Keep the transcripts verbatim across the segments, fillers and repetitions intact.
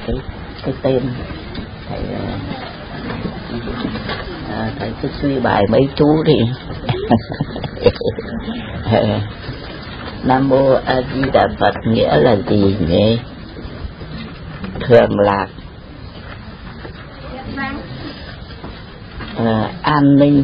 cái cái tên thầy à, thầy cứ suy bài mấy chú đi. Nam Mô A Di Đà Phật nghĩa là gì nhỉ? Thường lạc, à, an ninh.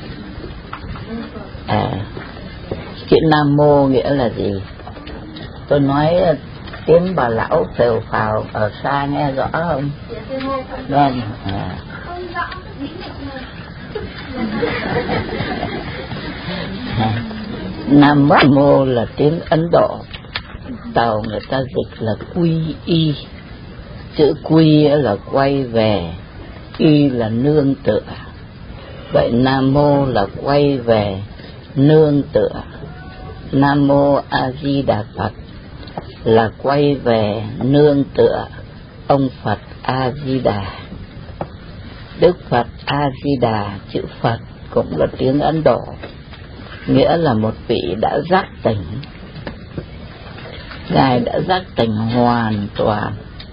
À, chữ Nam Mô nghĩa là gì? Tôi nói tiếng bà lão phèo phào ở xa nghe rõ không? Vâng. À. Nam Mô là tiếng Ấn Độ, tàu người ta dịch là quy y. Chữ quy là quay về, y là nương tựa. Vậy Nam Mô là quay về, nương tựa. Nam Mô A Di Đà Phật là quay về, nương tựa ông Phật A Di Đà. Đức Phật A Di Đà, chữ Phật cũng là tiếng Ấn Độ, nghĩa là một vị đã giác tỉnh. Ngài đã giác tỉnh hoàn toàn.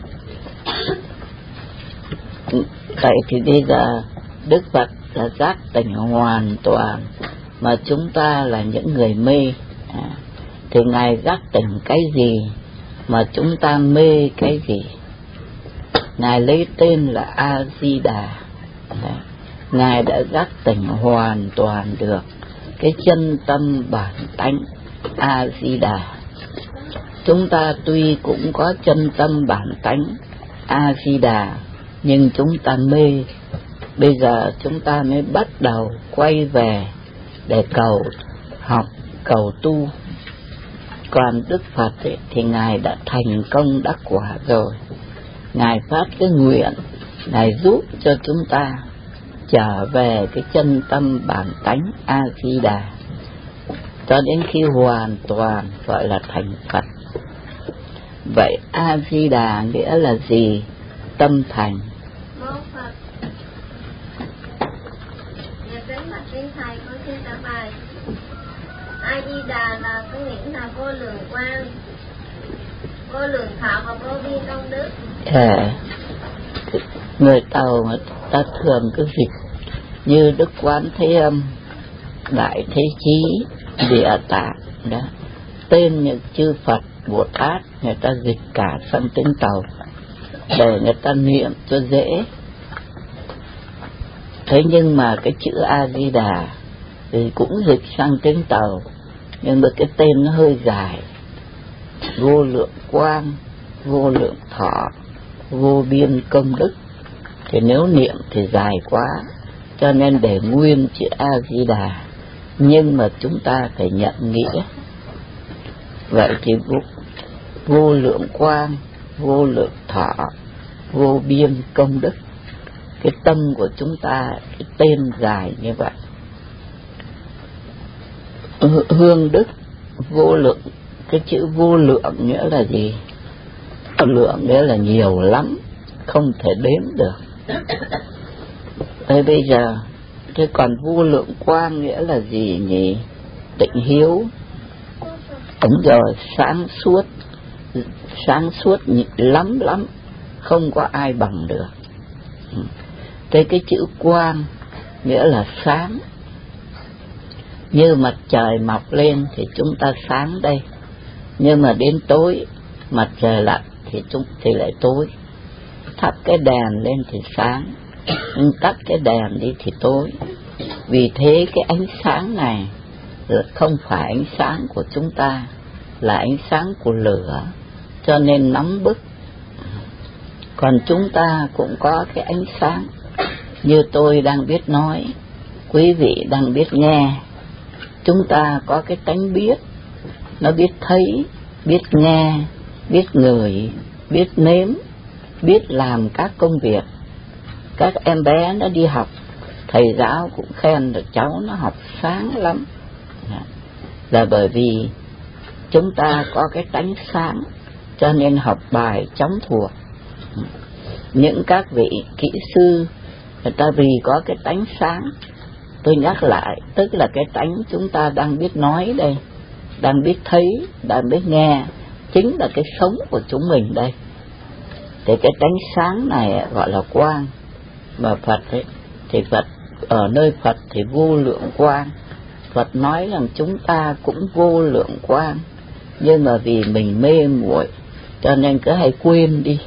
Vậy thì bây giờ Đức Phật là giác tỉnh hoàn toàn, mà chúng ta là những người mê. À, thì Ngài giác tỉnh cái gì mà chúng ta mê cái gì? Ngài lấy tên là A Di Đà. Ngài đã giác tỉnh hoàn toàn được cái chân tâm bản tánh A Di Đà. Chúng ta tuy cũng có chân tâm bản tánh A Di Đà, nhưng chúng ta mê. Bây giờ chúng ta mới bắt đầu quay về để cầu học, cầu tu. Còn Đức Phật ấy, thì Ngài đã thành công đắc quả rồi. Ngài phát cái nguyện, Ngài giúp cho chúng ta trở về cái chân tâm bản tánh A Di Đà, cho đến khi hoàn toàn gọi là thành Phật. Vậy A Di Đà nghĩa là gì? Tâm thành. Mô Phật. Dạ kính bạch kính thầy, con xin trả bài. A Di Đà là có nghĩa là vô lượng quang, vô lượng thọ và vô biên công đức. À, người Tàu người ta thường cứ dịch như Đức Quán Thế Âm, Đại Thế Chí, Địa Tạng đó. Tên những chư Phật Bồ Tát người ta dịch cả sang tiếng Tàu để người ta niệm cho dễ. Thế nhưng mà cái chữ A Di Đà thì cũng dịch sang tiếng Tàu, nhưng mà cái tên nó hơi dài. Vô lượng quang, vô lượng thọ, vô biên công đức, thì nếu niệm thì dài quá, cho nên để nguyên chữ A Di Đà, nhưng mà chúng ta phải nhận nghĩa. Vậy thì vô, vô lượng quang, vô lượng thọ, vô biên công đức. Cái tâm của chúng ta, cái tên dài như vậy. Hương đức, vô lượng. Cái chữ vô lượng nghĩa là gì? Lượng nghĩa là nhiều lắm, không thể đếm được. Thế bây giờ, thế còn vô lượng quang nghĩa là gì nhỉ? Tịnh hiếu. Đúng rồi, sáng suốt. Sáng suốt lắm lắm, không có ai bằng được. Thế cái chữ quang nghĩa là sáng. Như mặt trời mọc lên thì chúng ta sáng đây, nhưng mà đến tối mặt trời lặn thì chúng thì lại tối. Thắp cái đèn lên thì sáng, nhưng tắt cái đèn đi thì tối. Vì thế cái ánh sáng này là không phải ánh sáng của chúng ta, là ánh sáng của lửa, cho nên nóng bức. Còn chúng ta cũng có cái ánh sáng, như tôi đang biết nói, quý vị đang biết nghe. Chúng ta có cái tánh biết, nó biết thấy, biết nghe, biết ngửi, biết nếm, biết làm các công việc. Các em bé nó đi học, thầy giáo cũng khen được cháu nó học sáng lắm, là bởi vì chúng ta có cái tánh sáng, cho nên học bài chóng thuộc. Những các vị kỹ sư người ta vì có cái tánh sáng, tôi nhắc lại, tức là cái tánh chúng ta đang biết nói đây, đang biết thấy, đang biết nghe, chính là cái sống của chúng mình đây. Thì cái tánh sáng này gọi là quang. Mà Phật ấy, thì Phật ở nơi Phật thì vô lượng quang. Phật nói rằng chúng ta cũng vô lượng quang, nhưng mà vì mình mê muội cho nên cứ hay quên đi.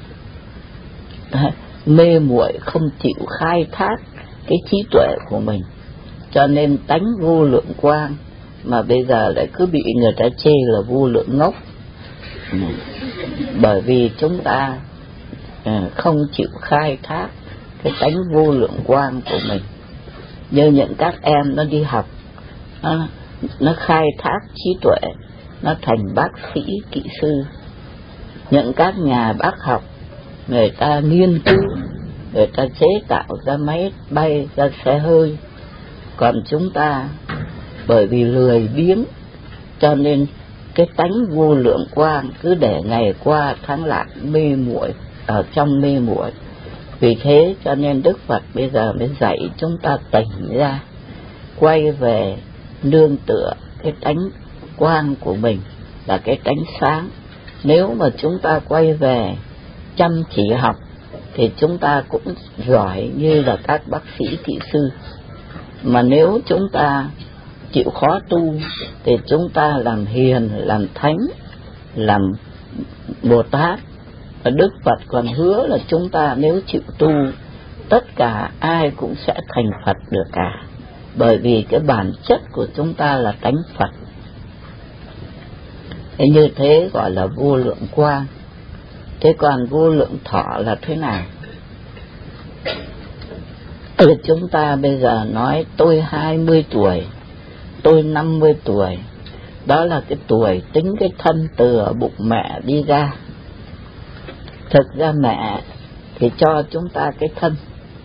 Mê muội không chịu khai thác cái trí tuệ của mình, cho nên tánh vô lượng quang mà bây giờ lại cứ bị người ta chê là vô lượng ngốc. Ừ. Bởi vì chúng ta à, không chịu khai thác cái tánh vô lượng quang của mình. Như những các em nó đi học, nó, nó khai thác trí tuệ, nó thành bác sĩ, kỹ sư. Những các nhà bác học, người ta nghiên cứu, người ta chế tạo ra máy bay, ra xe hơi. Còn chúng ta bởi vì lười biếng cho nên cái tánh vô lượng quang cứ để ngày qua tháng lại mê muội, ở trong mê muội. Vì thế cho nên Đức Phật bây giờ mới dạy chúng ta tỉnh ra, quay về nương tựa cái tánh quang của mình là cái tánh sáng. Nếu mà chúng ta quay về chăm chỉ học thì chúng ta cũng giỏi như là các bác sĩ kỹ sư. Mà nếu chúng ta chịu khó tu thì chúng ta làm hiền, làm thánh, làm Bồ Tát. Và Đức Phật còn hứa là chúng ta nếu chịu tu, tất cả ai cũng sẽ thành Phật được cả. Bởi vì cái bản chất của chúng ta là tánh Phật. Thế như thế gọi là vô lượng quang. Thế còn vô lượng thọ là thế nào? Chúng ta bây giờ nói tôi hai mươi tuổi, tôi năm mươi tuổi. Đó là cái tuổi tính cái thân từ ở bụng mẹ đi ra. Thực ra mẹ thì cho chúng ta cái thân,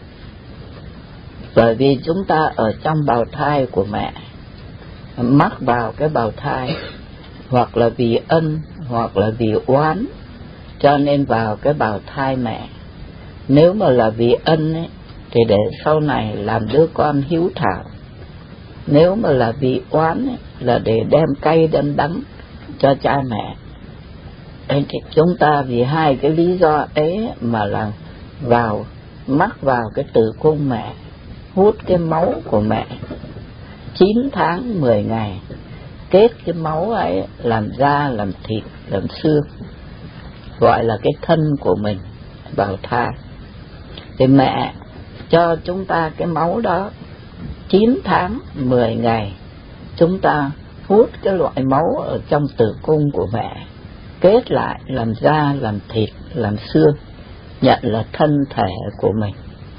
bởi vì chúng ta ở trong bào thai của mẹ, mắc vào cái bào thai, hoặc là vì ân, hoặc là vì oán, cho nên vào cái bào thai mẹ. Nếu mà là vì ân ấy, thì để sau này làm đứa con hiếu thảo. Nếu mà là vì oán ấy, là để đem cay đem đắng cho cha mẹ. Thì chúng ta vì hai cái lý do ấy mà là vào mắc vào cái tử cung mẹ, hút cái máu của mẹ chín tháng mười ngày, kết cái máu ấy làm da, làm thịt, làm xương, gọi là cái thân của mình vào thai. Thì mẹ cho chúng ta cái máu đó chín tháng mười ngày, chúng ta hút cái loại máu ở trong tử cung của mẹ, kết lại làm da, làm thịt, làm xương, nhận là thân thể của mình.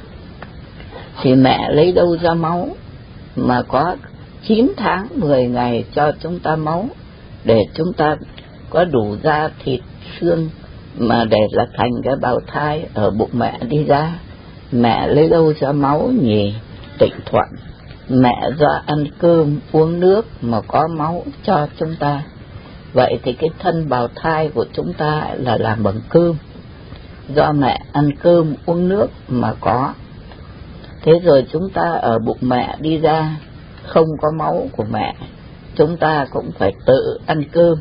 Thì mẹ lấy đâu ra máu mà có chín tháng mười ngày cho chúng ta máu để chúng ta có đủ da, thịt, xương mà để là thành cái bào thai ở bụng mẹ đi ra? Mẹ lấy đâu ra máu nhỉ? Tịnh Thuận, mẹ do ăn cơm uống nước mà có máu cho chúng ta. Vậy thì cái thân bào thai của chúng ta là làm bằng cơm, do mẹ ăn cơm uống nước mà có. Thế rồi chúng ta ở bụng mẹ đi ra không có máu của mẹ, chúng ta cũng phải tự ăn cơm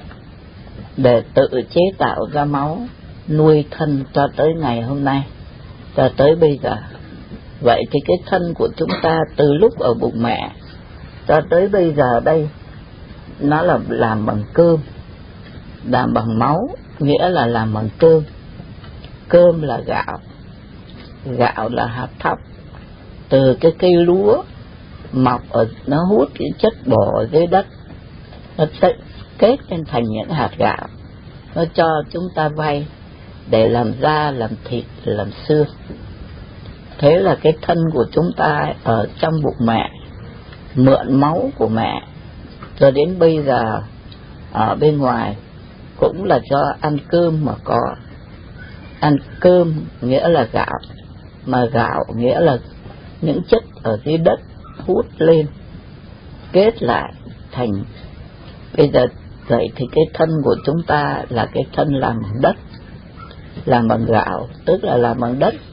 để tự chế tạo ra máu nuôi thân cho tới ngày hôm nay, cho tới bây giờ. Vậy thì cái thân của chúng ta từ lúc ở bụng mẹ cho tới bây giờ đây, nó là làm bằng cơm, làm bằng máu, nghĩa là làm bằng cơm. Cơm là gạo, gạo là hạt thóc từ cái cây lúa mọc ở, nó hút cái chất bổ ở dưới đất, nó kết lên thành những hạt gạo, nó cho chúng ta vay để làm da, làm thịt, làm xương. Thế là cái thân của chúng ta ở trong bụng mẹ, mượn máu của mẹ cho đến bây giờ ở bên ngoài cũng là do ăn cơm mà có. Ăn cơm nghĩa là gạo, mà gạo nghĩa là những chất ở dưới đất hút lên kết lại thành. Bây giờ vậy thì cái thân của chúng ta là cái thân làm bằng đất, làm bằng gạo, tức là làm bằng đất.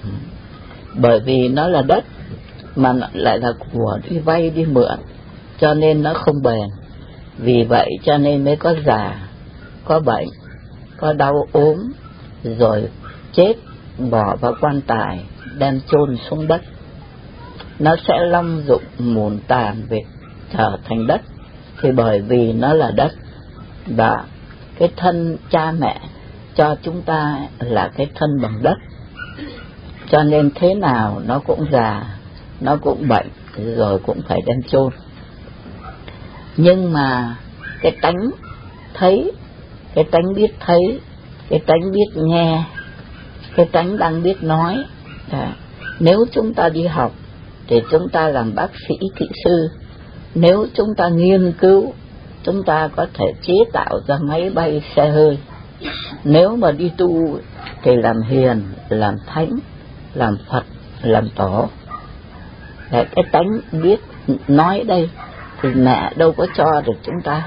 Bởi vì nó là đất mà lại là của đi vay đi mượn, cho nên nó không bền. Vì vậy cho nên mới có già, có bệnh, có đau ốm, rồi chết, bỏ vào quan tài, đem chôn xuống đất. Nó sẽ long dụng mùn tàn về trở thành đất, thì bởi vì nó là đất, và cái thân cha mẹ cho chúng ta là cái thân bằng đất, cho nên thế nào nó cũng già, nó cũng bệnh, rồi cũng phải đem chôn. Nhưng mà cái tánh thấy, cái tánh biết thấy, cái tánh biết nghe, cái tánh đang biết nói. À, nếu chúng ta đi học thì chúng ta làm bác sĩ, kỹ sư. Nếu chúng ta nghiên cứu, chúng ta có thể chế tạo ra máy bay, xe hơi. Nếu mà đi tu thì làm hiền, làm thánh, làm Phật, làm tổ. Để cái tánh biết nói đây thì mẹ đâu có cho được chúng ta,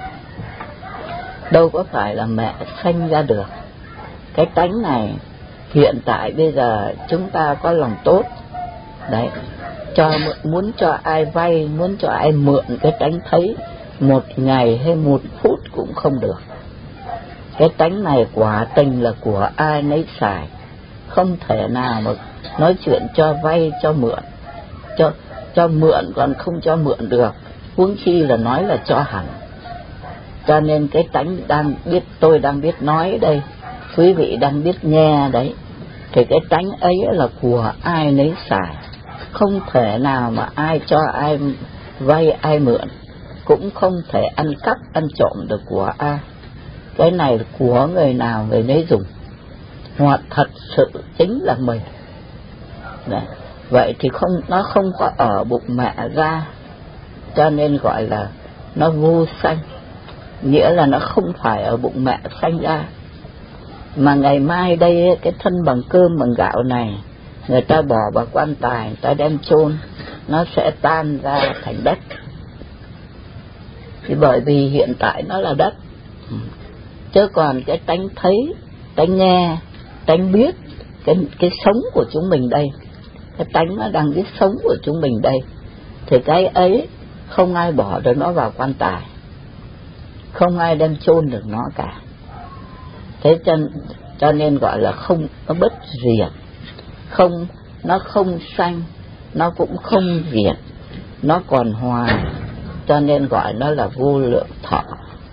đâu có phải là mẹ sanh ra được. Cái tánh này hiện tại bây giờ chúng ta có lòng tốt đấy, cho muốn cho ai vay, muốn cho ai mượn cái tánh thấy, một ngày hay một phút cũng không được. Cái tánh này quả tình là của ai nấy xài, không thể nào mà nói chuyện cho vay, cho mượn. Cho, cho mượn còn không cho mượn được, huống chi là nói là cho hẳn. Cho nên cái tánh đang biết, tôi đang biết nói đây, quý vị đang biết nghe đấy, thì cái tánh ấy là của ai nấy xài, không thể nào mà ai cho ai vay, ai mượn, cũng không thể ăn cắp, ăn trộm được của ai. Cái này là của người nào người nấy dùng, hoặc thật sự chính là mình. Đấy. Vậy thì không, nó không có ở bụng mẹ ra, cho nên gọi là nó vô sanh, nghĩa là nó không phải ở bụng mẹ sanh ra. Mà ngày mai đây cái thân bằng cơm bằng gạo này, người ta bỏ vào quan tài, người ta đem chôn, nó sẽ tan ra thành đất. Thì bởi vì hiện tại nó là đất, chứ còn cái tánh thấy, tánh nghe, tánh biết, cái, cái sống của chúng mình đây, cái tánh nó đang biết sống của chúng mình đây, thì cái ấy không ai bỏ được nó vào quan tài, không ai đem chôn được nó cả. Thế cho, cho nên gọi là không, nó bất diệt, không, nó không sanh, nó cũng không diệt, nó còn hòa, cho nên gọi nó là vô lượng thọ.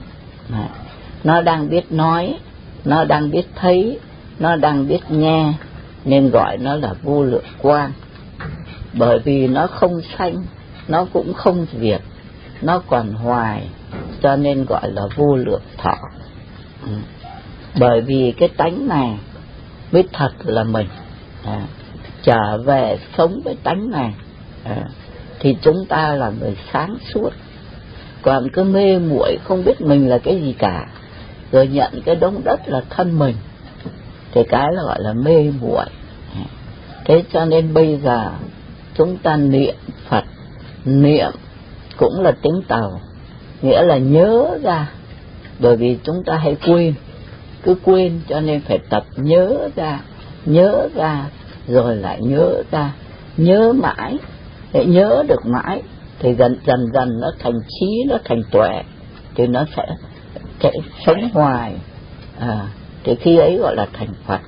Nó đang biết nói, nó đang biết thấy, nó đang biết nghe, nên gọi nó là vô lượng quang. Bởi vì nó không sanh, nó cũng không diệt, nó còn hoài, cho nên gọi là vô lượng thọ. Ừ. Bởi vì cái tánh này mới thật là mình. À, trở về sống với tánh này, à, thì chúng ta là người sáng suốt. Còn cứ mê muội không biết mình là cái gì cả, rồi nhận cái đống đất là thân mình, thì cái là gọi là mê muội. Thế cho nên bây giờ chúng ta niệm Phật, niệm cũng là tiếng Tàu, nghĩa là nhớ ra. Bởi vì chúng ta hay quên, cứ quên, cho nên phải tập nhớ ra, nhớ ra rồi lại nhớ ra, nhớ mãi, để nhớ được mãi thì dần dần dần nó thành trí, nó thành tuệ, thì nó sẽ, sẽ sống hoài. À, thì khi ấy gọi là thành Phật.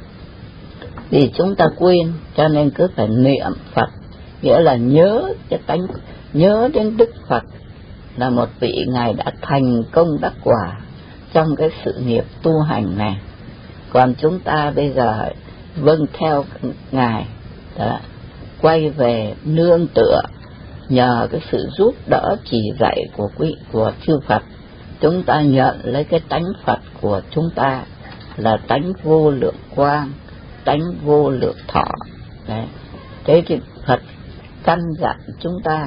Vì chúng ta quên, cho nên cứ phải niệm Phật, nghĩa là nhớ cái tánh, nhớ đến Đức Phật là một vị Ngài đã thành công đắc quả trong cái sự nghiệp tu hành này. Còn chúng ta bây giờ vâng theo Ngài, đó, quay về nương tựa, nhờ cái sự giúp đỡ chỉ dạy của quý của chư Phật, chúng ta nhận lấy cái tánh Phật của chúng ta là tánh vô lượng quang, tánh vô lượng thọ. Đấy. Thế thì Phật căn dặn chúng ta,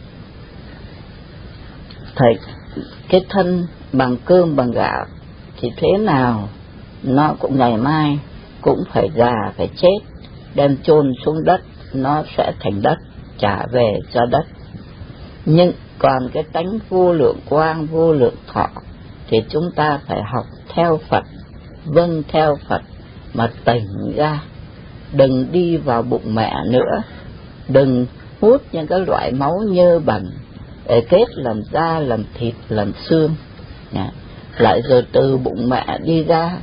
thầy, cái thân bằng cơm bằng gạo thì thế nào nó cũng ngày mai cũng phải già, phải chết, đem chôn xuống đất, nó sẽ thành đất, trả về cho đất. Nhưng còn cái tánh vô lượng quang, vô lượng thọ thì chúng ta phải học theo Phật, vâng theo Phật mà tỉnh ra, đừng đi vào bụng mẹ nữa, đừng hút những cái loại máu nhơ bẩn để kết làm da, làm thịt, làm xương. Lại rồi từ bụng mẹ đi ra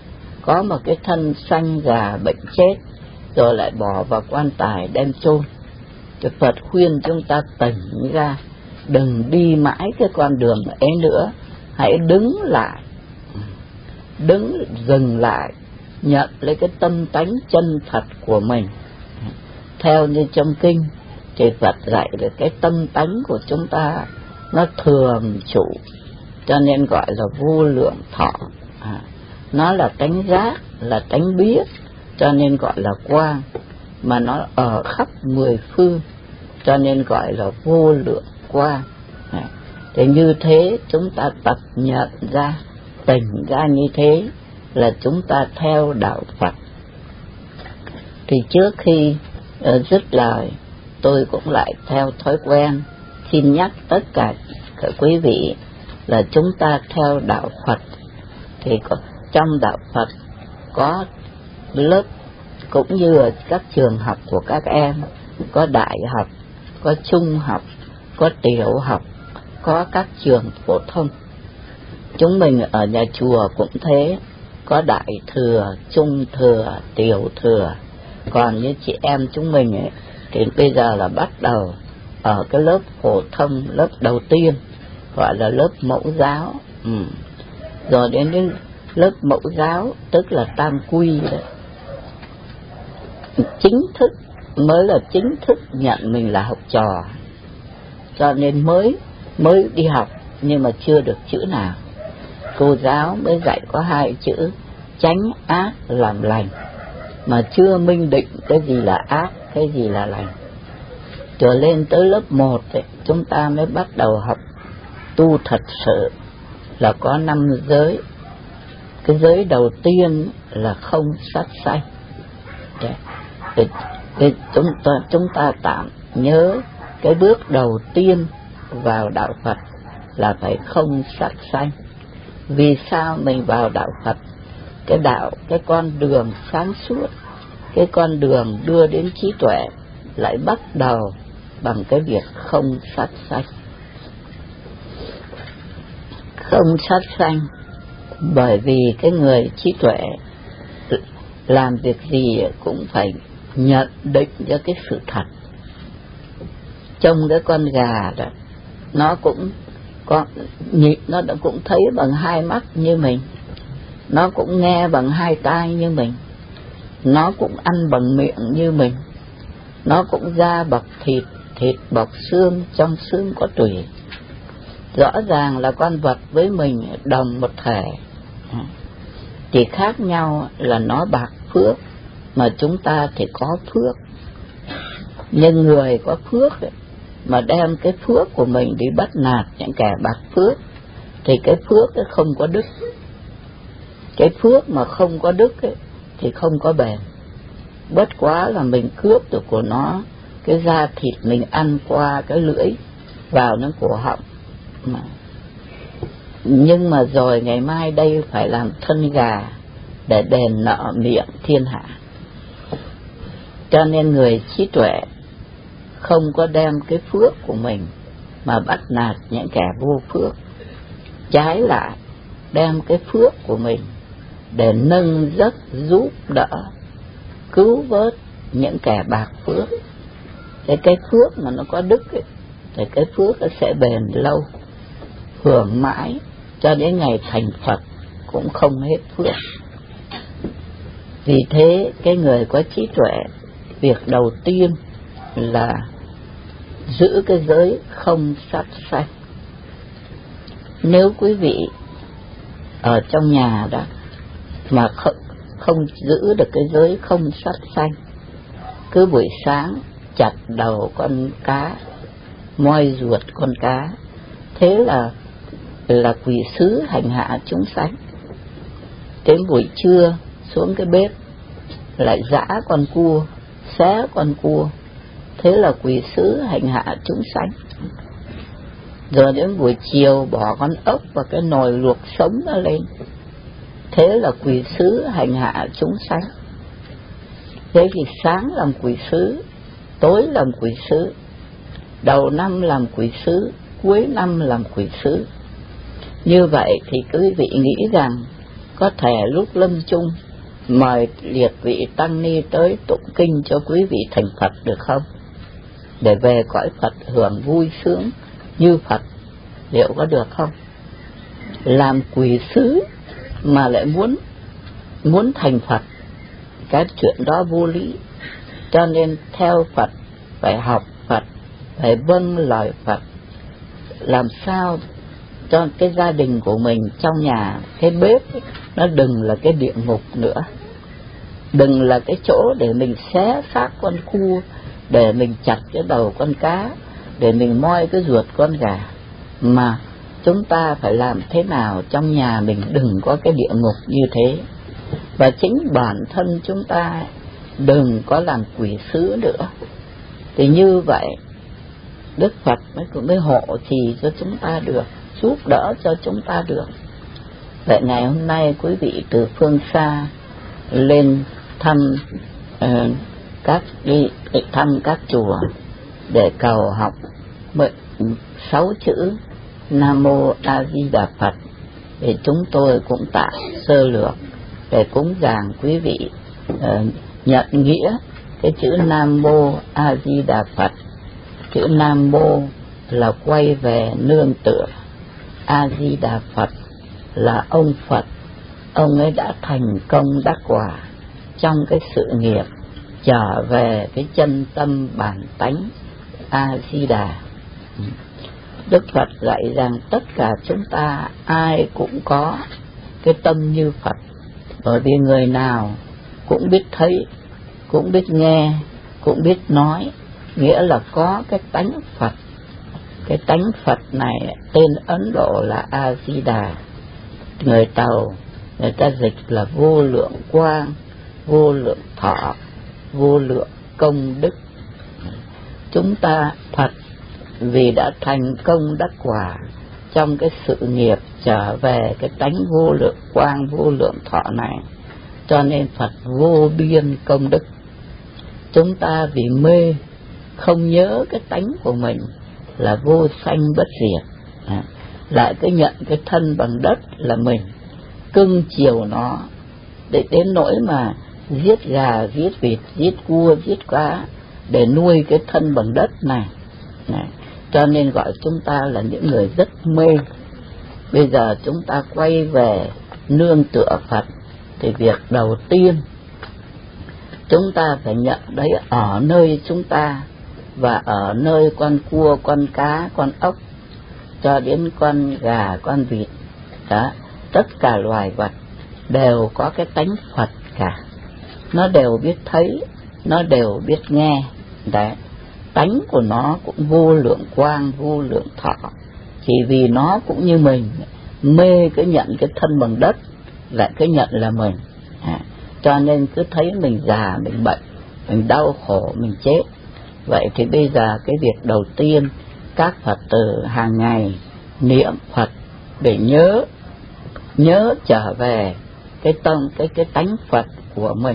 có một cái thân sanh già bệnh chết, rồi lại bỏ vào quan tài đem chôn. Cái Phật khuyên chúng ta tỉnh ra, đừng đi mãi cái con đường ấy nữa, hãy đứng lại, đứng dừng lại, nhận lấy cái tâm tánh chân thật của mình. Theo như trong kinh thì Phật dạy là cái tâm tánh của chúng ta nó thường trụ, cho nên gọi là vô lượng thọ. À, nó là tánh giác, là tánh biết, cho nên gọi là quang, mà nó ở khắp mười phương, cho nên gọi là vô lượng quang. À, thì như thế chúng ta tập nhận ra, tỉnh ra như thế là chúng ta theo đạo Phật. Thì trước khi uh, dứt lời, tôi cũng lại theo thói quen xin nhắc tất cả các quý vị là chúng ta theo đạo Phật. Thì có, trong đạo Phật có lớp, cũng như ở các trường học của các em, có đại học, có trung học, có tiểu học, có các trường phổ thông. Chúng mình ở nhà chùa cũng thế, có đại thừa, trung thừa, tiểu thừa. Còn như chị em chúng mình ấy, thì bây giờ là bắt đầu ở cái lớp phổ thông, lớp đầu tiên, gọi là lớp mẫu giáo. Ừ. Rồi đến đến lớp mẫu giáo, tức là tam quy đấy. Chính thức, mới là chính thức nhận mình là học trò. Cho nên mới, mới đi học, nhưng mà chưa được chữ nào. Cô giáo mới dạy có hai chữ, tránh ác làm lành, mà chưa minh định cái gì là ác, cái gì là lành. Trở lên tới lớp một ấy, chúng ta mới bắt đầu học tu thật sự, là có năm giới. Cái giới đầu tiên là không sát sanh. Thì, thì chúng ta, chúng ta tạm nhớ cái bước đầu tiên vào đạo Phật là phải không sát sanh. Vì sao mình vào đạo Phật? Cái đạo, cái con đường sáng suốt, cái con đường đưa đến trí tuệ lại bắt đầu bằng cái việc không sát sanh. Không sát sanh bởi vì cái người trí tuệ làm việc gì cũng phải nhận định cho cái sự thật. Trông cái con gà đó, nó cũng có, nó cũng thấy bằng hai mắt như mình, nó cũng nghe bằng hai tai như mình, nó cũng ăn bằng miệng như mình, nó cũng da bọc thịt, thịt bọc xương, trong xương có tủy. Rõ ràng là con vật với mình đồng một thể, chỉ khác nhau là nó bạc phước, mà chúng ta thì có phước. Nhưng người có phước ấy, mà đem cái phước của mình đi bắt nạt những kẻ bạc phước, thì cái phước ấy không có đức. Cái phước mà không có đức ấy, thì không có bền. Bất quá là mình cướp được của nó, cái da thịt mình ăn qua cái lưỡi vào nó cổ họng mà. Nhưng mà rồi ngày mai đây phải làm thân gà để đền nợ miệng thiên hạ. Cho nên người trí tuệ không có đem cái phước của mình mà bắt nạt những kẻ vô phước. Trái lại đem cái phước của mình để nâng giấc, giúp đỡ, cứu vớt những kẻ bạc phước. Cái, cái phước mà nó có đức ấy, thì cái phước nó sẽ bền lâu, hưởng mãi cho đến ngày thành Phật cũng không hết phước. Vì thế cái người có trí tuệ, việc đầu tiên là giữ cái giới không sát sanh. Nếu quý vị ở trong nhà đó mà không, không giữ được cái giới không sát sanh, cứ buổi sáng chặt đầu con cá, moi ruột con cá, thế là là quỷ sứ hành hạ chúng sanh. Đến buổi trưa xuống cái bếp lại giã con cua, xé con cua, thế là quỷ sứ hành hạ chúng sanh. Rồi đến buổi chiều bỏ con ốc vào cái nồi luộc sống nó lên, thế là quỷ sứ hành hạ chúng sanh. Thế thì sáng làm quỷ sứ, tối làm quỷ sứ, đầu năm làm quỷ sứ, cuối năm làm quỷ sứ. Như vậy thì quý vị nghĩ rằng có thể lúc lâm chung mời liệt vị tăng ni tới tụng kinh cho quý vị thành Phật được không? Để về cõi Phật hưởng vui sướng như Phật, liệu có được không? Làm quỷ sứ mà lại muốn muốn thành Phật, cái chuyện đó vô lý. Cho nên theo Phật phải học Phật, phải vâng lời Phật, làm sao cho cái gia đình của mình trong nhà, cái bếp ấy, nó đừng là cái địa ngục nữa, đừng là cái chỗ để mình xé xác con cua, để mình chặt cái đầu con cá, để mình moi cái ruột con gà, mà chúng ta phải làm thế nào trong nhà mình đừng có cái địa ngục như thế. Và chính bản thân chúng ta đừng có làm quỷ sứ nữa, thì như vậy Đức Phật mới mới hộ trì cho chúng ta được, giúp đỡ cho chúng ta được. Vậy ngày hôm nay quý vị từ phương xa lên thăm uh, các đi thăm các chùa để cầu học sáu chữ Nam Mô A Di Đà Phật, thì chúng tôi cũng tạm sơ lược để cúng dường quý vị uh, nhận nghĩa cái chữ Nam Mô A Di Đà Phật. Chữ Nam Mô là quay về nương tựa, A Di Đà Phật là ông Phật, ông ấy đã thành công đắc quả trong cái sự nghiệp trở về cái chân tâm bản tánh A Di Đà. Đức Phật dạy rằng tất cả chúng ta ai cũng có cái tâm như Phật, bởi vì người nào cũng biết thấy, cũng biết nghe, cũng biết nói, nghĩa là có cái tánh Phật. Cái tánh Phật này tên Ấn Độ là A Di Đà. Người Tàu người ta dịch là vô lượng quang, vô lượng thọ, vô lượng công đức. Chúng ta Phật vì đã thành công đắc quả trong cái sự nghiệp trở về cái tánh vô lượng quang, vô lượng thọ này, cho nên Phật vô biên công đức. Chúng ta vì mê không nhớ cái tánh của mình là vô sanh bất diệt, à, lại cứ nhận cái thân bằng đất là mình, cưng chiều nó để đến nỗi mà giết gà, giết vịt, giết cua, giết cá để nuôi cái thân bằng đất này. này. Cho nên gọi chúng ta là những người rất mê. Bây giờ chúng ta quay về nương tựa Phật, thì việc đầu tiên chúng ta phải nhận đấy ở nơi chúng ta, và ở nơi con cua, con cá, con ốc, cho đến con gà, con vịt đó, tất cả loài vật đều có cái tánh Phật cả. Nó đều biết thấy, nó đều biết nghe. Đấy, tánh của nó cũng vô lượng quang, vô lượng thọ. Chỉ vì nó cũng như mình, mê cái nhận cái thân bằng đất, lại cái nhận là mình, à, cho nên cứ thấy mình già, mình bệnh, mình đau khổ, mình chết. Vậy thì bây giờ cái việc đầu tiên các Phật tử hàng ngày niệm Phật để nhớ nhớ trở về cái tâm, cái cái tánh Phật của mình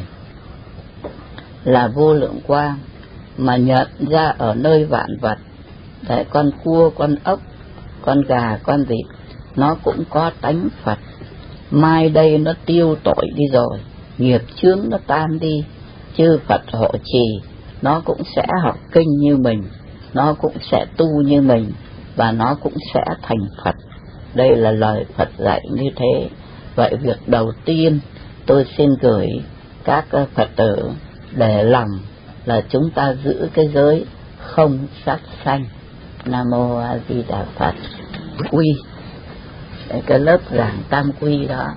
là vô lượng quang, mà nhận ra ở nơi vạn vật. Đấy, con cua, con ốc, con gà, con vịt nó cũng có tánh Phật. Mai đây nó tiêu tội đi rồi, nghiệp chướng nó tan đi, chư Phật hộ trì, nó cũng sẽ học kinh như mình, nó cũng sẽ tu như mình, và nó cũng sẽ thành Phật. Đây là lời Phật dạy như thế. Vậy việc đầu tiên tôi xin gửi các Phật tử để lòng là chúng ta giữ cái giới không sát sanh. Nam Mô A Di Đà Phật. Quy cái lớp giảng tam quy đó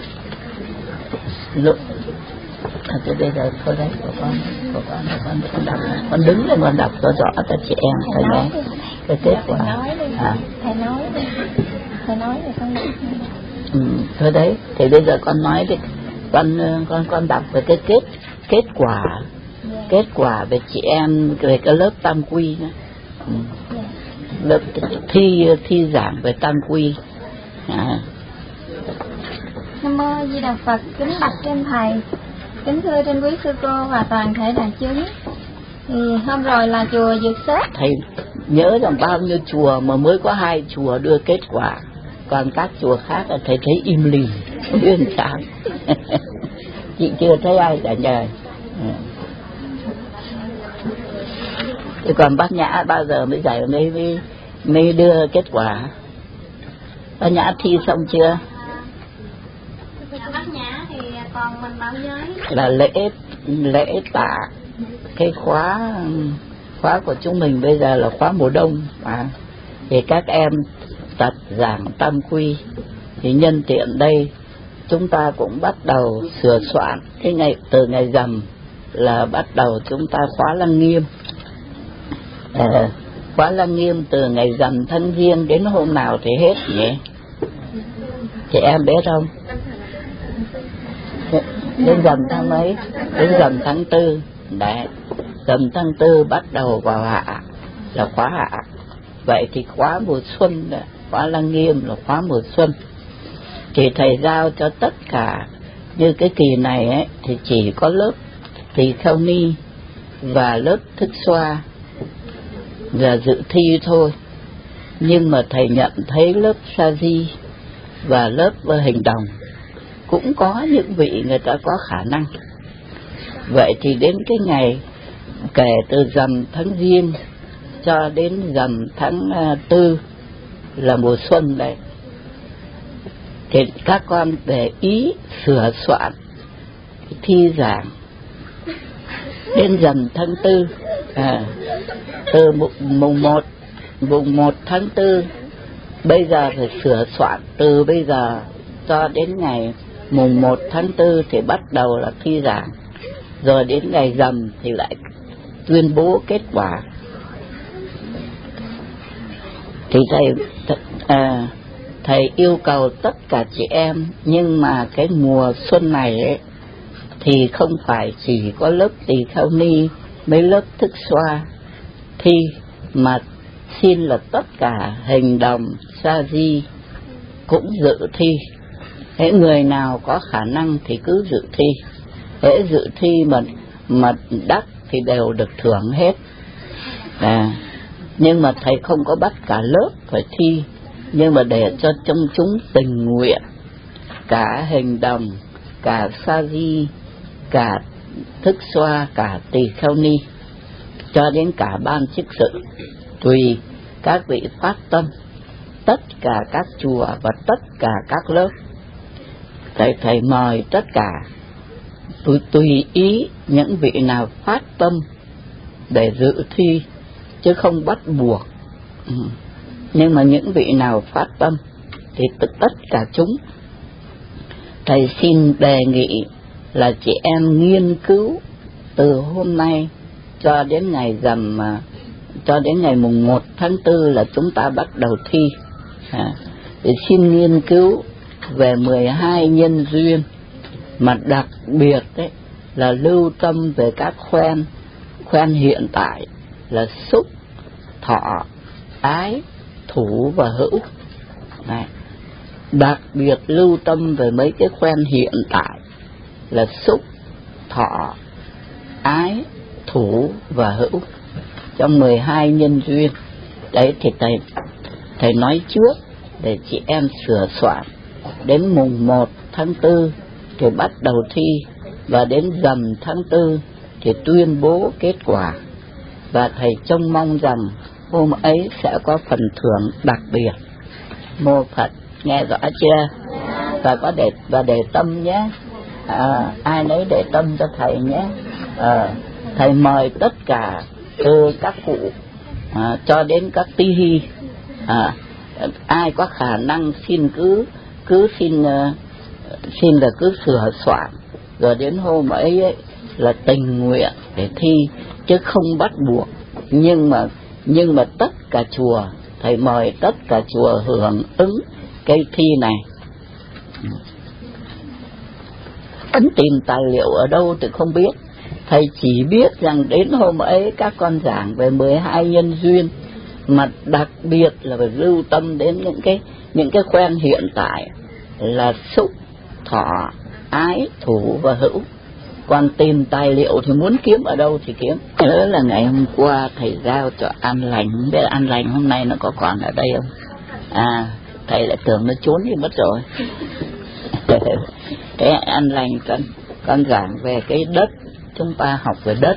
lúc à, từ bây giờ thôi đấy của con của con của con con đọc, con đứng lên con đọc cho rõ cho chị em thầy nghe cái kết quả. À. Thầy nói đi, thầy nói thì con đọc. Ừ, thôi đấy thì bây giờ con nói đi, con con con đọc về cái kết kết quả, yeah. Kết quả về chị em về cái lớp tam quy đó. Ừ. Yeah. Lớp thi thi giảng về tam quy. À. Nam Mô A Di Đà Phật. Kính bạch trên thầy, kính thưa trên quý sư cô và toàn thể đại chúng. Thì hôm rồi là chùa Dược Xếp. Thầy nhớ rằng bao nhiêu chùa mà mới có hai chùa đưa kết quả, còn các chùa khác là thầy thấy im lìm, không biết sao. chị chưa thấy ai trả lời. Thế còn bác Nhã bao giờ mới giải mới mới, mới đưa kết quả? Bác Nhã thi xong chưa? Bác Nhã thì còn mình báo giới. Là lễ lễ tạ cái khóa khóa của chúng mình bây giờ là khóa mùa đông mà, thì các em tập giảng tam quy, thì nhân tiện đây chúng ta cũng bắt đầu sửa soạn cái ngày từ ngày rằm là bắt đầu chúng ta khóa Lăng Nghiêm. À, khóa Lăng Nghiêm từ ngày rằm tháng Giêng đến hôm nào thì hết nhỉ? Chị em biết không? Đến rằm tháng mấy? Đến rằm tháng tư. Đấy, rằm tháng tư bắt đầu vào hạ là khóa hạ. Vậy thì khóa mùa xuân, khóa Lăng Nghiêm là khóa mùa xuân. Thì thầy giao cho tất cả như cái kỳ này ấy, thì chỉ có lớp Tỳ Kheo Ni và lớp Thức Xoa là dự thi thôi. Nhưng mà thầy nhận thấy lớp Sa Di và lớp Hình Đồng cũng có những vị người ta có khả năng. Vậy thì đến cái ngày kể từ rằm tháng Giêng cho đến rằm tháng tư là mùa xuân đấy, thì các con để ý sửa soạn thi giảng đến rằm tháng tư. À, từ mùng một mùng một tháng tư bây giờ phải sửa soạn từ bây giờ cho đến ngày mùng một tháng tư thì bắt đầu là thi giảng, rồi đến ngày rằm thì lại tuyên bố kết quả. Thì thầy à, thầy yêu cầu tất cả chị em, nhưng mà cái mùa xuân này ấy, thì không phải chỉ có lớp Tỳ Kheo Ni mấy lớp Thức Xoa thi, mà xin là tất cả Hình Đồng, Sa Di cũng dự thi. Hễ người nào có khả năng thì cứ dự thi, hễ dự thi mà mà đắc thì đều được thưởng hết. À, nhưng mà thầy không có bắt cả lớp phải thi, nhưng mà để cho trong chúng tình nguyện, cả Hình Đồng, cả Sa Di, cả Thức Xoa, cả Tỳ Kheo Ni, cho đến cả ban chức sự, tùy các vị phát tâm, tất cả các chùa và tất cả các lớp. Thầy thầy mời tất cả tùy, tùy ý những vị nào phát tâm để dự thi, chứ không bắt buộc. Ừ. Nhưng mà những vị nào phát tâm thì tất cả chúng, thầy xin đề nghị là chị em nghiên cứu từ hôm nay cho đến ngày rằm, cho đến ngày mùng một tháng tư là chúng ta bắt đầu thi. À, để xin nghiên cứu về mười hai nhân duyên, mà đặc biệt đấy là lưu tâm về các khoen, khoen hiện tại là xúc, thọ, ái, thủ và hữu. Này, đặc biệt lưu tâm về mấy cái khoen hiện tại là xúc, thọ, ái, thủ và hữu trong mười hai nhân duyên. Đấy thì thầy thầy nói trước để chị em sửa soạn. Đến mùng một tháng tư thì bắt đầu thi, và đến rằm tháng tư thì tuyên bố kết quả. Và thầy trông mong rằng hôm ấy sẽ có phần thưởng đặc biệt. Mô Phật, nghe rõ chưa? Và có để và để tâm nhé. À, ai nấy để tâm cho thầy nhé. À, thầy mời tất cả từ các cụ à, cho đến các tí hy, à, ai có khả năng xin cứ cứ xin uh, xin là cứ sửa soạn, rồi đến hôm ấy, ấy là tình nguyện để thi, chứ không bắt buộc. Nhưng mà nhưng mà tất cả chùa, thầy mời tất cả chùa hưởng ứng cái thi này. Ấn tìm tài liệu ở đâu thì không biết, thầy chỉ biết rằng đến hôm ấy các con giảng về mười hai nhân duyên, mà đặc biệt là phải lưu tâm đến những cái những cái khoen hiện tại là xúc, thọ, ái, thủ và hữu. Còn tìm tài liệu thì muốn kiếm ở đâu thì kiếm. Nhớ là ngày hôm qua thầy giao cho An Lành, không biết An Lành hôm nay nó có còn ở đây không? À, thầy lại tưởng nó trốn đi mất rồi. Thế An Lành con con giảng về cái đất, chúng ta học về đất.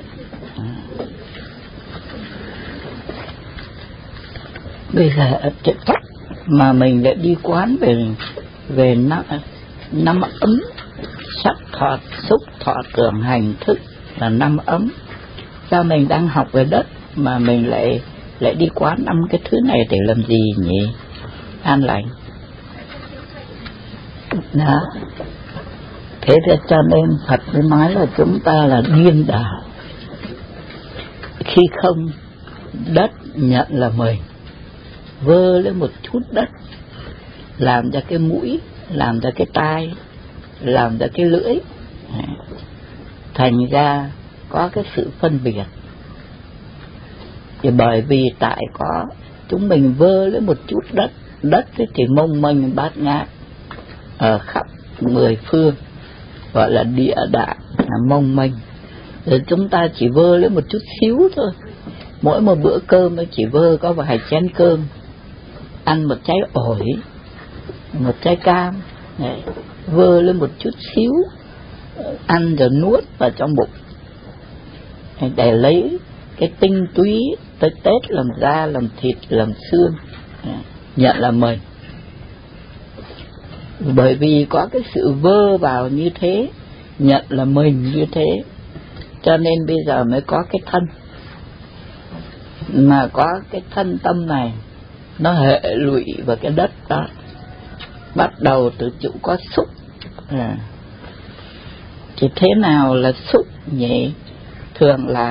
Bây giờ mà mình lại đi quán về về năm năm ấm, sắc thọ xúc thọ tưởng hành thức là năm ấm. Sao mình đang học về đất mà mình lại lại đi quán năm cái thứ này để làm gì nhỉ? An lành. Đó. Thế cho nên Phật mới nói là chúng ta là điên đảo. Khi không đất nhận là mình, vơ lên một chút đất, làm ra cái mũi, làm ra cái tai, làm ra cái lưỡi, thành ra có cái sự phân biệt. Thì bởi vì tại có chúng mình vơ lên một chút đất, đất thì mông mênh bát ngát ở khắp mười phương, gọi là địa đại, là mông mênh. Rồi chúng ta chỉ vơ lên một chút xíu thôi. Mỗi một bữa cơm mới chỉ vơ có vài chén cơm, ăn một trái ổi, một trái cam, đấy, vơ lên một chút xíu, ăn rồi nuốt vào trong bụng để lấy cái tinh túy tới Tết làm da, làm thịt, làm xương, nhận là mình. Bởi vì có cái sự vơ vào như thế, nhận là mình như thế, cho nên bây giờ mới có cái thân. Mà có cái thân tâm này, nó hệ lụy vào cái đất đó. Bắt đầu từ chỗ có xúc. À. Thì thế nào là xúc nhỉ? Thường là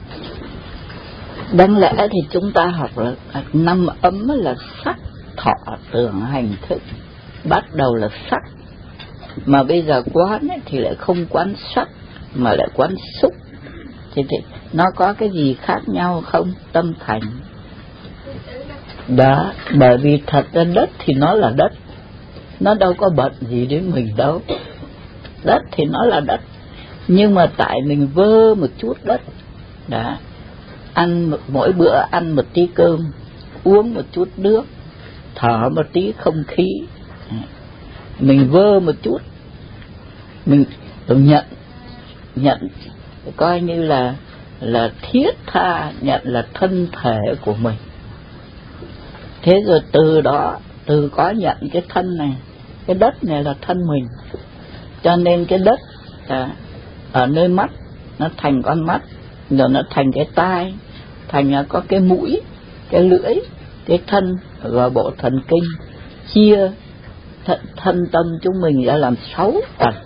đáng lẽ thì chúng ta học là năm ấm là sắc thọ tưởng hành thức. Bắt đầu là sắc. Mà bây giờ quán ấy, thì lại không quán sắc mà lại quán xúc. Thì, thì nó có cái gì khác nhau không? Tâm thành. Đó, bởi vì thật ra đất thì nó là đất, nó đâu có bận gì đến mình đâu. Đất thì nó là đất, nhưng mà tại mình vơ một chút đất. Đó, ăn một, mỗi bữa ăn một tí cơm, uống một chút nước, thở một tí không khí, mình vơ một chút, mình nhận nhận coi như là là thiết tha, nhận là thân thể của mình. Thế rồi từ đó, từ có nhận cái thân này, cái đất này là thân mình, cho nên cái đất à, ở nơi mắt nó thành con mắt, rồi nó thành cái tai, thành là có cái mũi, cái lưỡi, cái thân và bộ thần kinh, chia thân, thân tâm chúng mình ra làm sáu phần.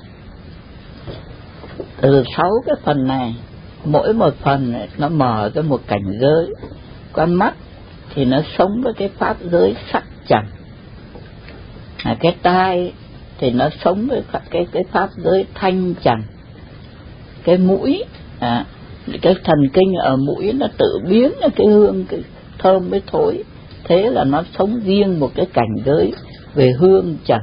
Từ sáu cái phần này, mỗi một phần này, nó mở ra một cảnh giới. Con mắt thì nó sống với cái pháp giới sắc trần. À, cái tai thì nó sống với cái cái pháp giới thanh trần. Cái mũi, à, cái thần kinh ở mũi nó tự biến ra cái hương, cái thơm với thối. Thế là nó sống riêng một cái cảnh giới về hương trần.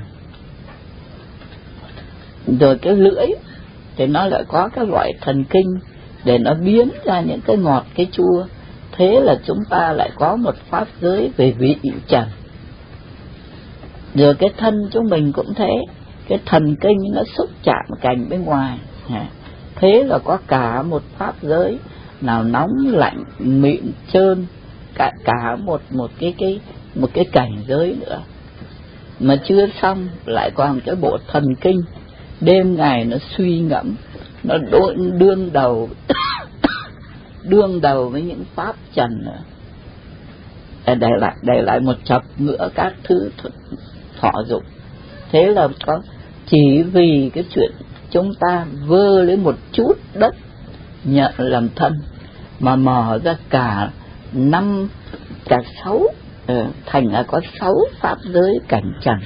Rồi cái lưỡi thì nó lại có các loại thần kinh để nó biến ra những cái ngọt, cái chua. Thế là chúng ta lại có một pháp giới về vị trần. Rồi cái thân chúng mình cũng thế, cái thần kinh nó xúc chạm cảnh bên ngoài. Thế là có cả một pháp giới, nào nóng, lạnh, mịn, trơn, cả cả một một cái cái một cái cảnh giới nữa. Mà chưa xong, lại còn cái bộ thần kinh đêm ngày nó suy ngẫm, nó đương đầu đương đầu với những pháp trần nữa, để lại để lại một chập nữa các thứ thọ dụng. Thế là có chỉ vì cái chuyện chúng ta vơ lấy một chút đất nhận làm thân mà mở ra cả năm, cả sáu, thành là có sáu pháp giới cảnh trần.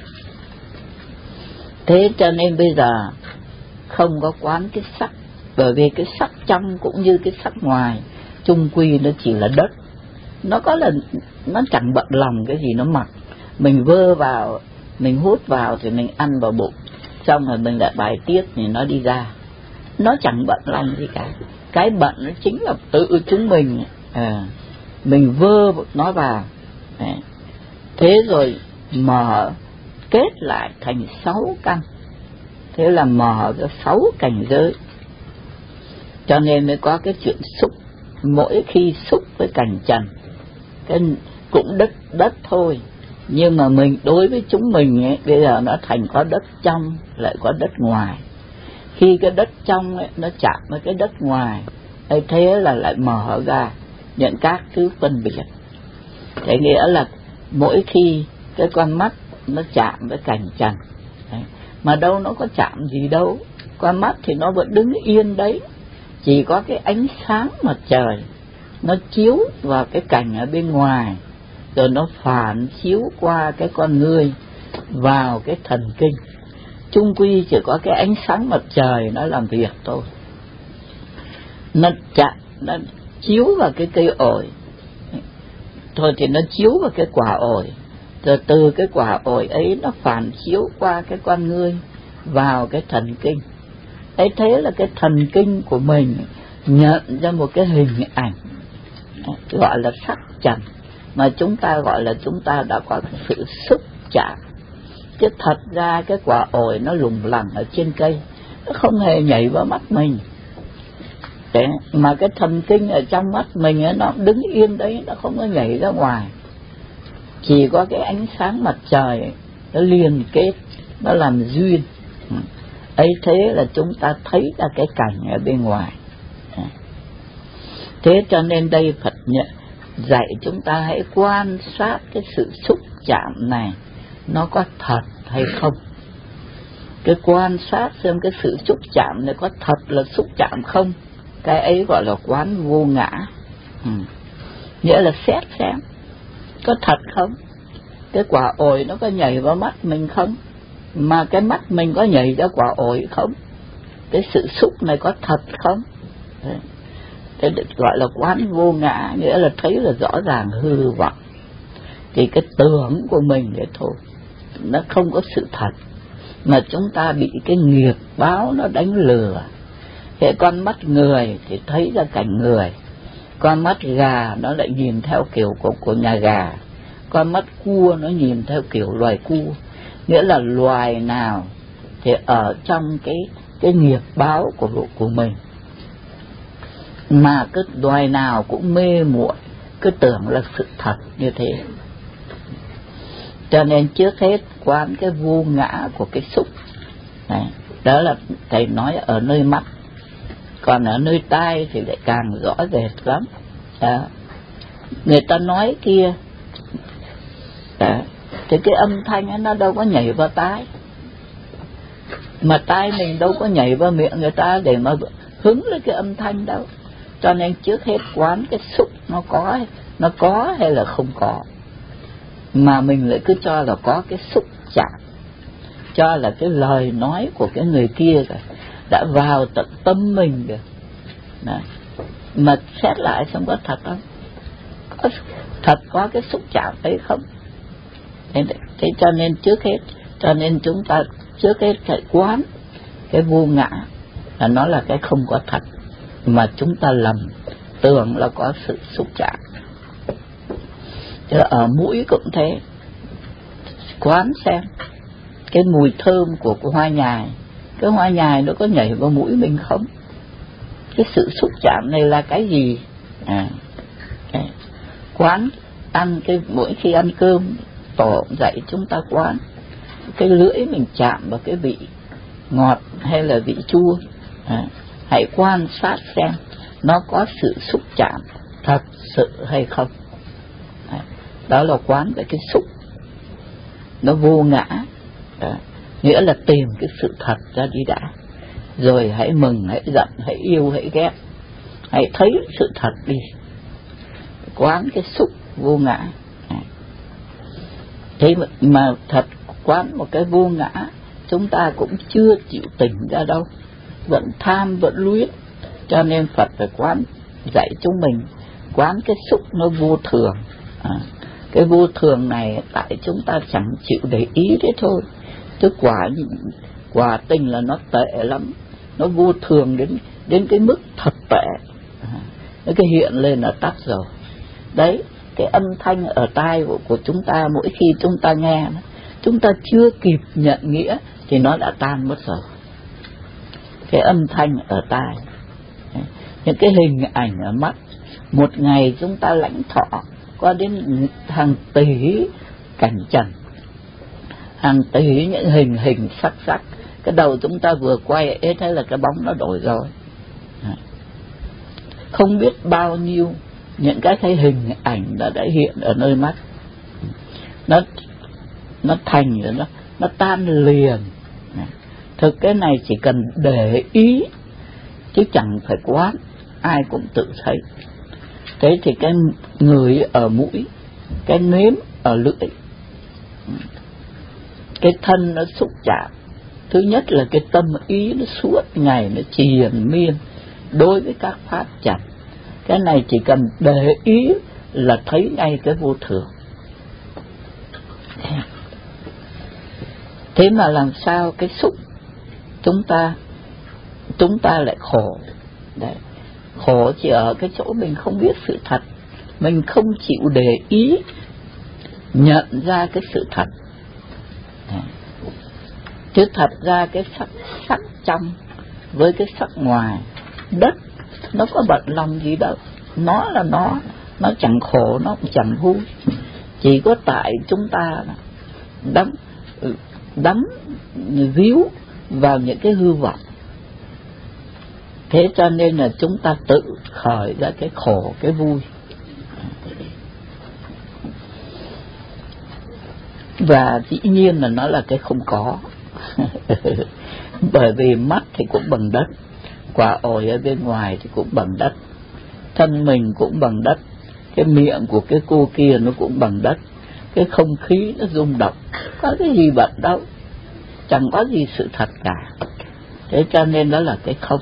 Thế cho nên bây giờ không có quán cái sắc, bởi vì cái sắc trong cũng như cái sắc ngoài chung quy nó chỉ là đất. Nó có là nó chẳng bận lòng cái gì nó mặc. Mình vơ vào, mình hút vào thì mình ăn vào bụng, xong rồi mình lại bài tiết thì nó đi ra. Nó chẳng bận lòng gì cả. Cái bận nó chính là tự chúng mình à, mình vơ nó vào à. Thế rồi mở kết lại thành sáu căn. thế là mở ra sáu cảnh giới. Cho nên mới có cái chuyện xúc, mỗi khi xúc với cảnh trần, cái cũng đất đất thôi, nhưng mà mình đối với chúng mình ấy, bây giờ nó thành có đất trong lại có đất ngoài. Khi cái đất trong ấy, nó chạm với cái đất ngoài, ấy thế là lại mở ra những các thứ phân biệt. Thế nghĩa là mỗi khi cái con mắt nó chạm với cảnh trần, đấy, mà đâu nó có chạm gì đâu, con mắt thì nó vẫn đứng yên đấy, chỉ có cái ánh sáng mặt trời nó chiếu vào cái cảnh ở bên ngoài, rồi nó phản chiếu qua cái con người vào cái thần kinh. Chung quy chỉ có cái ánh sáng mặt trời nó làm việc thôi. Nó chạm, nó chiếu vào cái cây ổi, thôi thì nó chiếu vào cái quả ổi, rồi từ cái quả ổi ấy nó phản chiếu qua cái con người vào cái thần kinh. Ấy thế là cái thần kinh của mình nhận ra một cái hình ảnh gọi là sắc trần, mà chúng ta gọi là chúng ta đã có sự xúc chạm. Chứ thật ra cái quả ổi nó lủng lẳng ở trên cây, nó không hề nhảy vào mắt mình. Đấy, mà cái thần kinh ở trong mắt mình ấy, nó đứng yên đấy, nó không có nhảy ra ngoài. Chỉ có cái ánh sáng mặt trời ấy, nó liên kết, nó làm duyên. Ấy thế là chúng ta thấy ra cái cảnh ở bên ngoài. Thế cho nên đây Phật nhận dạy chúng ta hãy quan sát cái sự xúc chạm này nó có thật hay không. Cái quan sát xem cái sự xúc chạm này có thật là xúc chạm không, cái ấy gọi là quán vô ngã. ừ. Nghĩa là xét xem có thật không, cái quả ổi nó có nhảy vào mắt mình không, mà cái mắt mình có nhảy ra quả ổi không, cái sự xúc này có thật không. Đấy. Thế được gọi là quán vô ngã, nghĩa là thấy là rõ ràng hư vọng. Thì cái tưởng của mình vậy thôi, nó không có sự thật, mà chúng ta bị cái nghiệp báo nó đánh lừa. Thế con mắt người thì thấy ra cảnh người, con mắt gà nó lại nhìn theo kiểu của, của nhà gà, con mắt cua nó nhìn theo kiểu loài cua. Nghĩa là loài nào thì ở trong cái cái nghiệp báo của của mình, mà cứ loài nào cũng mê muội, cứ tưởng là sự thật như thế. Cho nên trước hết quán cái vô ngã của cái xúc này. Đó là thầy nói ở nơi mắt, còn ở nơi tai thì lại càng rõ rệt lắm. Đó. Người ta nói kia, đó, thì cái âm thanh ấy nó đâu có nhảy vào tai, mà tai mình đâu có nhảy vào miệng người ta để mà hứng lên cái âm thanh đâu. Cho nên trước hết quán cái xúc nó có nó có hay là không có, mà mình lại cứ cho là có cái xúc chạm, cho là cái lời nói của cái người kia rồi đã vào tận tâm mình rồi. Đấy. Mà xét lại xem có thật không, có thật có cái xúc chạm ấy không. Thế, thế cho nên trước hết, cho nên chúng ta trước hết phải quán cái vô ngã là nó là cái không có thật, mà chúng ta lầm tưởng là có sự xúc chạm. Chứ ở mũi cũng thế, quán xem cái mùi thơm của, của hoa nhài, cái hoa nhài nó có nhảy vào mũi mình không, cái sự xúc chạm này là cái gì. À, okay. Quán ăn cái mỗi khi ăn cơm tổ dạy chúng ta quán cái lưỡi mình chạm vào cái vị ngọt hay là vị chua. À, hãy quan sát xem nó có sự xúc chạm thật sự hay không. À, đó là quán về cái xúc nó vô ngã. À, nghĩa là tìm cái sự thật ra đi đã, rồi hãy mừng, hãy giận, hãy yêu, hãy ghét, hãy thấy sự thật đi. Quán cái xúc vô ngã. À, thế mà thật quán một cái vô ngã, chúng ta cũng chưa chịu tỉnh ra đâu, vẫn tham vẫn luyến. Cho nên Phật phải quán dạy chúng mình quán cái xúc nó vô thường. À, cái vô thường này tại chúng ta chẳng chịu để ý thế thôi, chứ quả quả tình là nó tệ lắm, nó vô thường đến đến cái mức thật tệ. À, cái hiện lên là tắt rồi. Đấy, cái âm thanh ở tai của, của chúng ta mỗi khi chúng ta nghe, chúng ta chưa kịp nhận nghĩa thì nó đã tan mất rồi. cái âm thanh ở tai, những cái hình ảnh ở mắt. Một ngày chúng ta lãnh thọ có đến hàng tỷ cảnh trần, hàng tỷ những hình hình sắc sắc. Cái đầu chúng ta vừa quay ấy, thế là cái bóng nó đổi rồi. Không biết bao nhiêu những cái cái hình ảnh đã đã hiện ở nơi mắt, nó nó thành rồi, nó nó tan liền. Thực cái này chỉ cần để ý chứ chẳng phải quán, ai cũng tự thấy. Thế thì cái người ở mũi, cái nếm ở lưỡi, cái thân nó xúc chạm. Thứ nhất là cái tâm ý nó suốt ngày nó triền miên đối với các pháp chặt. Cái này chỉ cần để ý là thấy ngay cái vô thường. Thế mà làm sao cái xúc chúng ta chúng ta lại khổ. Đấy. Khổ chỉ ở cái chỗ mình không biết sự thật, mình không chịu để ý nhận ra cái sự thật. Đấy. Chứ thật ra cái sắc sắc trong với cái sắc ngoài, đất nó có bận lòng gì đâu, nó là nó, nó chẳng khổ, nó cũng chẳng vui. Chỉ có tại chúng ta đắm đắm víu vào những cái hư vọng. Thế cho nên là chúng ta tự khởi ra cái khổ, cái vui. Và dĩ nhiên là nó là cái không có. Bởi vì mắt thì cũng bằng đất, quả ổi ở bên ngoài thì cũng bằng đất, thân mình cũng bằng đất, cái miệng của cái cô kia nó cũng bằng đất, cái không khí nó rung động, có cái gì bận đâu, chẳng có gì sự thật cả. Thế cho nên đó là cái không.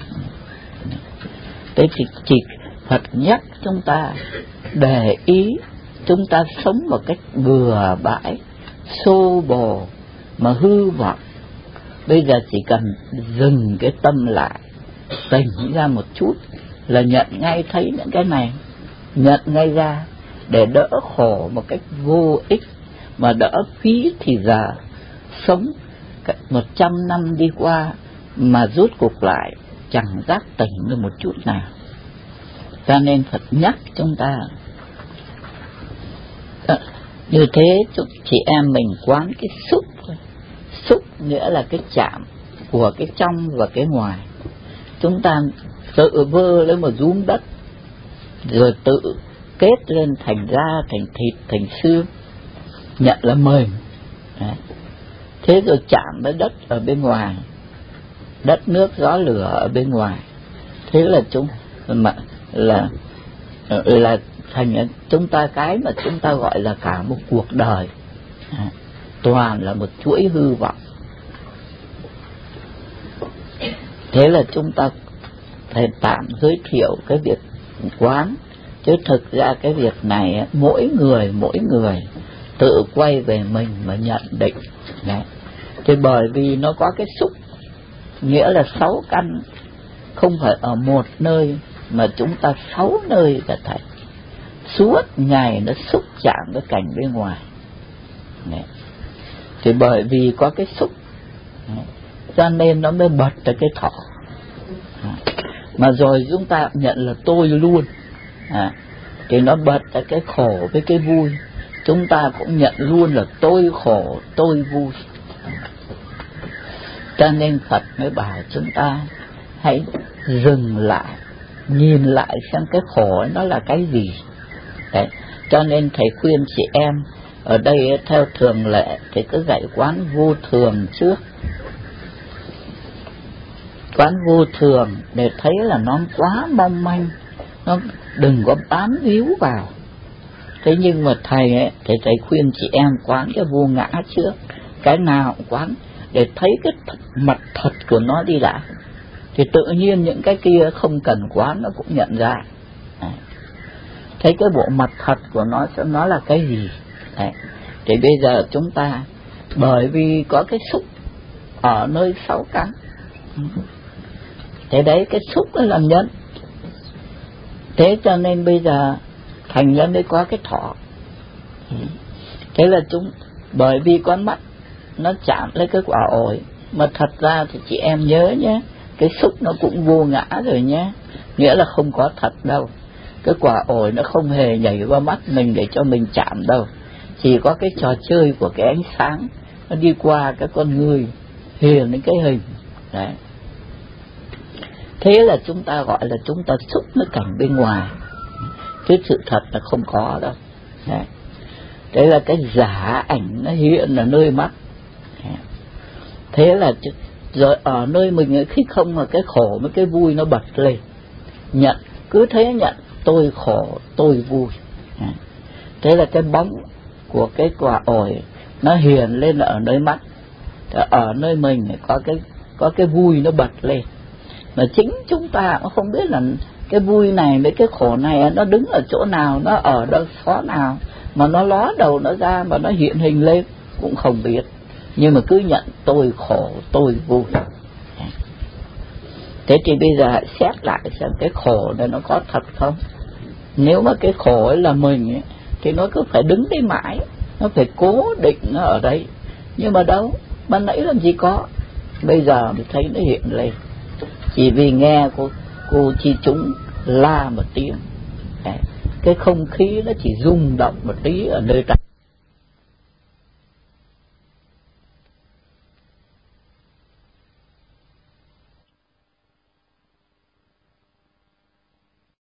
Thế thì chỉ Phật nhắc chúng ta để ý, chúng ta sống một cách bừa bãi, xô bồ mà hư vọng. Bây giờ chỉ cần dừng cái tâm lại, tỉnh ra một chút là nhận ngay thấy những cái này, nhận ngay ra để đỡ khổ một cách vô ích, mà đỡ phí thì giờ sống một trăm năm đi qua mà rút cuộc lại chẳng giác tỉnh được một chút nào. Cho nên Phật nhắc chúng ta à, như thế chị em mình quán cái xúc. Xúc nghĩa là cái chạm của cái trong và cái ngoài. Chúng ta tự vơ lấy một rúm đất rồi tự kết lên thành da, thành thịt, thành xương, nhận là mình. Đấy. Thế rồi chạm với đất ở bên ngoài, đất nước gió lửa ở bên ngoài. Thế là chúng mà là là thành chúng ta cái mà chúng ta gọi là cả một cuộc đời, à, toàn là một chuỗi hư vọng. Thế là chúng ta phải tạm giới thiệu cái việc quán, chứ thực ra cái việc này mỗi người mỗi người tự quay về mình mà nhận định. Đấy. Thì bởi vì nó có cái xúc, nghĩa là sáu căn không phải ở một nơi mà chúng ta sáu nơi cả thầy. Suốt ngày nó xúc chạm với cảnh bên ngoài. Đấy. Thì bởi vì có cái xúc, đấy, cho nên nó mới bật ra cái thọ. À, mà rồi chúng ta nhận là tôi luôn, à, thì nó bật ra cái khổ với cái vui. Chúng ta cũng nhận luôn là tôi khổ, tôi vui. Cho nên Phật mới bảo chúng ta hãy dừng lại, nhìn lại xem cái khổ ấy nó là cái gì. Đấy. Cho nên thầy khuyên chị em ở đây theo thường lệ thì cứ dạy quán vô thường trước. Quán vô thường để thấy là nó quá mong manh, nó đừng có bám víu vào. Thế nhưng mà thầy ấy, thì thầy khuyên chị em quán cái vô ngã trước, cái nào cũng quán để thấy cái thật, mặt thật của nó đi đã. Thì tự nhiên những cái kia không cần quán nó cũng nhận ra. Đấy. Thấy cái bộ mặt thật của nó nó là cái gì. Đấy. Thì bây giờ chúng ta bởi vì có cái xúc ở nơi sáu căn, thế đấy cái xúc nó làm nhân. Thế cho nên bây giờ thành ra mới có cái thọ. Thế là chúng bởi vì con mắt nó chạm lấy cái quả ổi, mà thật ra thì chị em nhớ nhé, cái xúc nó cũng vô ngã rồi nhé, nghĩa là không có thật đâu. Cái quả ổi nó không hề nhảy vào mắt mình để cho mình chạm đâu, chỉ có cái trò chơi của cái ánh sáng nó đi qua cái con người hiện đến cái hình đấy. Thế là chúng ta gọi là chúng ta xúc với cảnh bên ngoài, chứ sự thật là không có đâu đấy. Đấy là cái giả ảnh nó hiện ở nơi mắt. Thế là rồi ở nơi mình khi không mà cái khổ với cái vui nó bật lên, nhận, cứ thế nhận tôi khổ tôi vui. Thế là cái bóng của cái quả ổi nó hiện lên ở nơi mắt, ở nơi mình có cái có cái vui nó bật lên. Mà chính chúng ta cũng không biết là cái vui này với cái khổ này nó đứng ở chỗ nào, nó ở đâu xó nào mà nó ló đầu nó ra mà nó hiện hình lên cũng không biết. Nhưng mà cứ nhận tôi khổ tôi vui. Thế thì bây giờ hãy xét lại xem cái khổ này nó có thật không. Nếu mà cái khổ ấy là mình ấy, thì nó cứ phải đứng đây mãi, nó phải cố định nó ở đây. Nhưng mà đâu, ban nãy làm gì có, bây giờ mình thấy nó hiện lên. Chỉ vì nghe cô, cô chi chúng la một tiếng, cái không khí nó chỉ rung động một tí ở nơi ta.